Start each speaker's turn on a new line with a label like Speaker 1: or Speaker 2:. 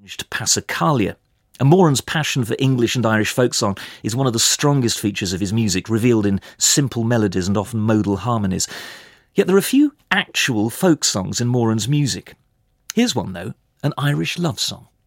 Speaker 1: Passacaglia. And Moran's passion for English and Irish folk song is one of the strongest features of his music, revealed in simple melodies and often modal harmonies. Yet there are few actual folk songs in Moran's music. Here's one, though, an Irish love song.